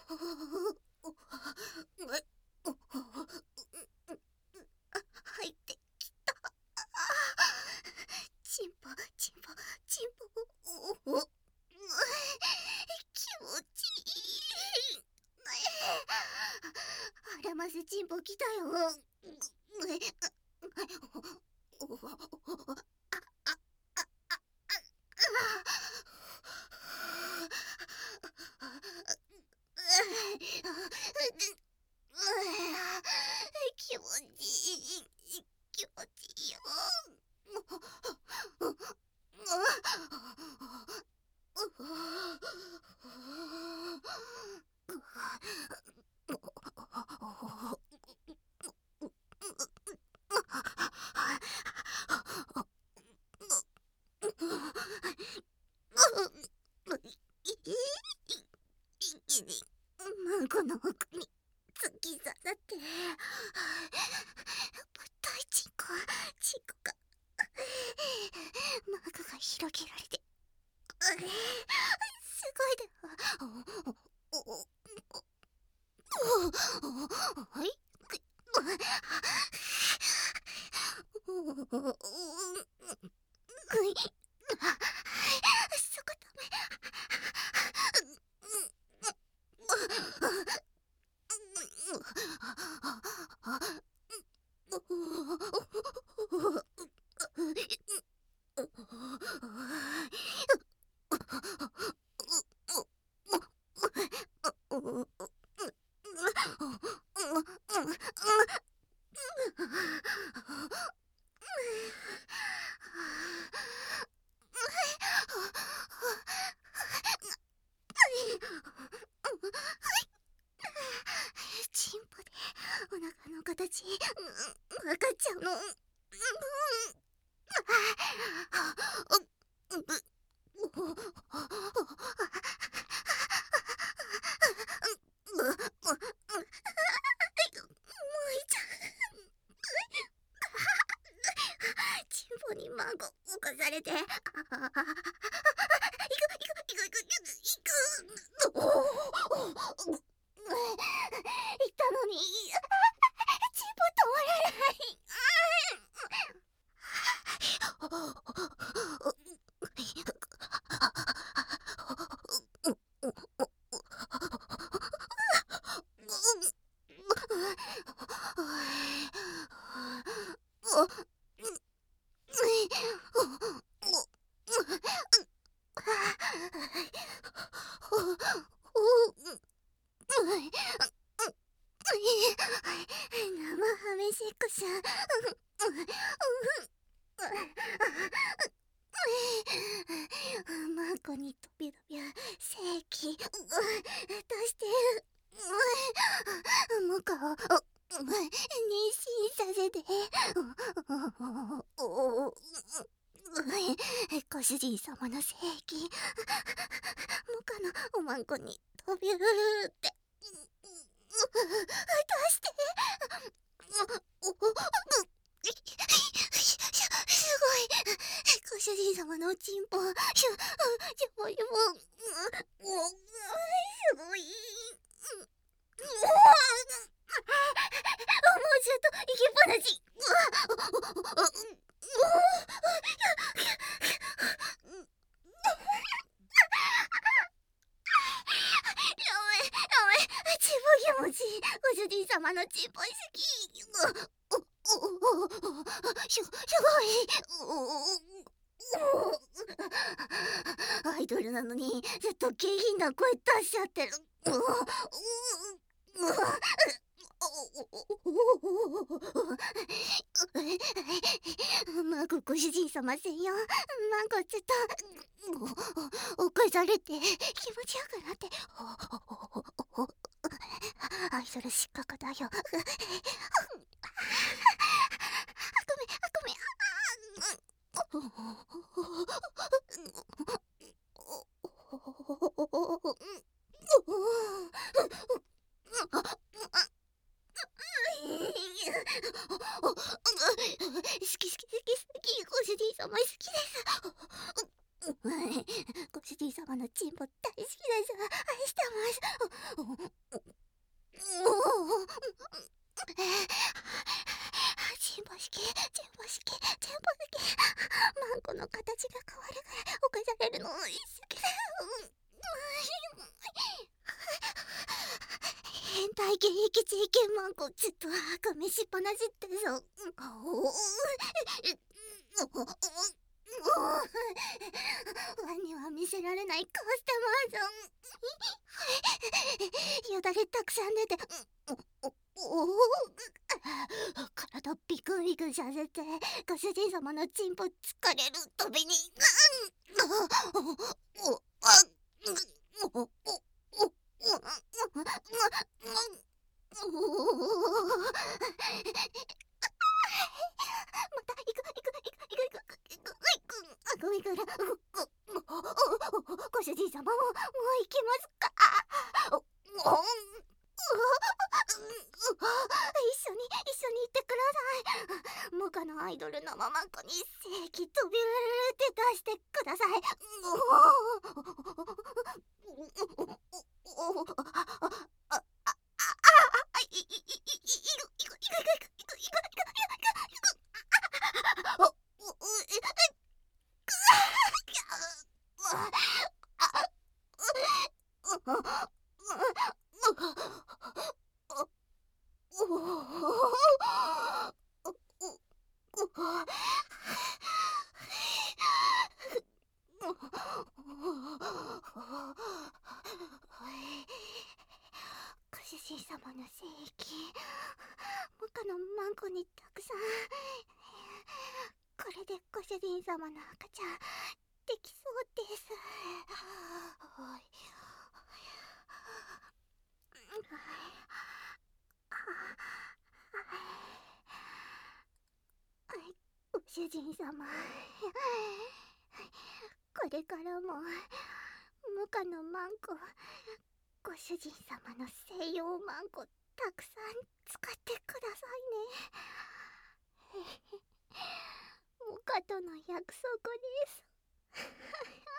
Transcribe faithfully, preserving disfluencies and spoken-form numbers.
入ってきた。チンポチンポチンポ。おお、気持ちいい。あらませチンポ来たよ。気持ちいい、気持ちいいよ。マンコの奥に突き刺さってぶったいチンコチンコがマークが広げられてすごいだ。はいそこダメ。チンポでお腹の形分かっちゃうの。チンポにマンコ浮かされて、ああ、行く行く行く行く行く行く。行ったのにチンポ止まらない。生ハメセックス。マンコにとびとび正規出してる。モカを妊娠させて。ご主人様の正規モカのおまんこに飛びるって出して。すごい。ご主人様のおちんぽしゅしゅぼしゅぼすごい。もうずっと行きっぱなし。チンポ気持ちいい。ご主人様のチンポ好き。すすごい。アイドルなのにずっと下品な声出しちゃってる。マンコご主人様専用。マンコちょっと起こされて気持ちよくなって。アイドル失格だよ。ごめんごめん。好き好き好き好き。ご主人様好きです。ご主人様のチンポ大好きです愛してますチンポ式チンポ式チンポ式マンコの形が変わるぐらい犯されるの好きだ変態現役ジェーケー マンコずっと赤飯しっぱなしってさワンには見せられない顔してますよだれたくさん出て体ビクンビクンさせてご主人様のチンポ疲れるたびにまた行く行く行く行く行く行く行く行く行くご主人様ももう行きますか一緒に一緒に行ってくださいモカのアイドルのママンコに正規飛び降りて出してくださいご主人様の聖域モカのマンコにたくさんこれでご主人様の赤ちゃんできそうですご主人様これからもモカのマンコご主人様の西洋マンコたくさん使ってくださいねモカとの約束です